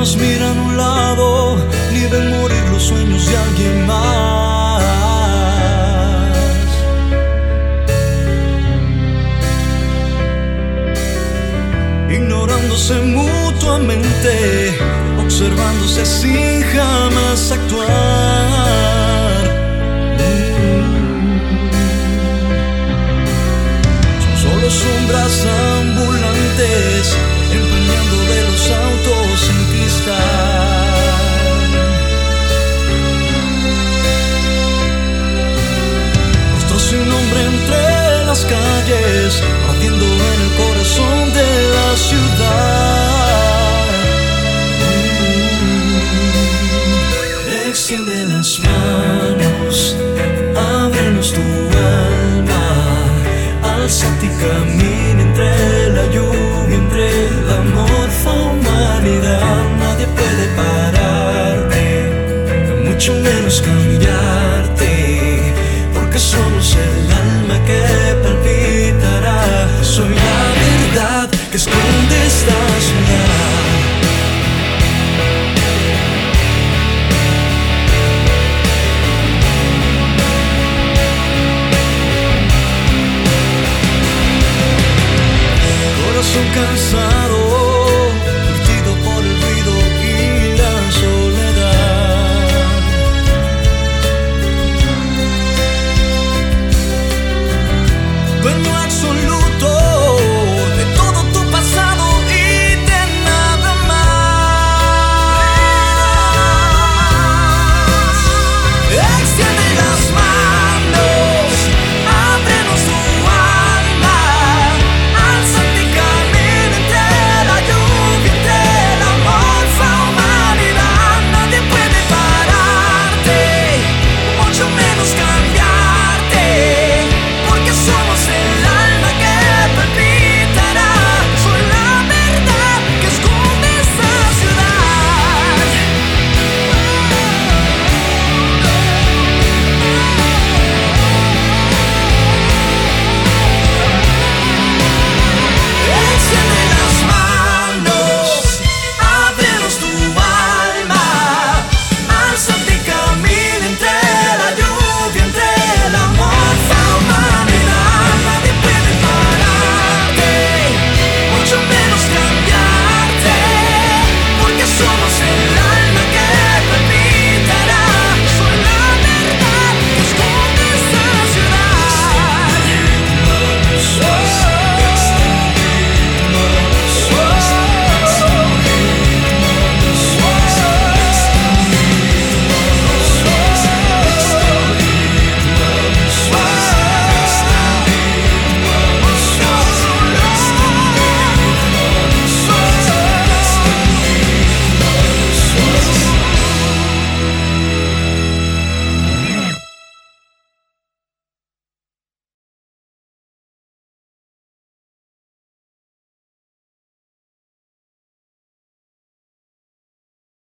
más miran a un lado, ni ven morir los sueños de alguien más. Ignorándose mutuamente, observándose sin jamás actuar. Son solo sombras ambulantes, empañando de los autos en cristal. Rostros sin nombre entre las calles, ardiendo en el corazón de la ciudad. Extiende las manos, ábrenos tu alma, alzate y camina entre la lluvia, entre la morfa humanidad. Nadie puede pararte, mucho menos cambiar.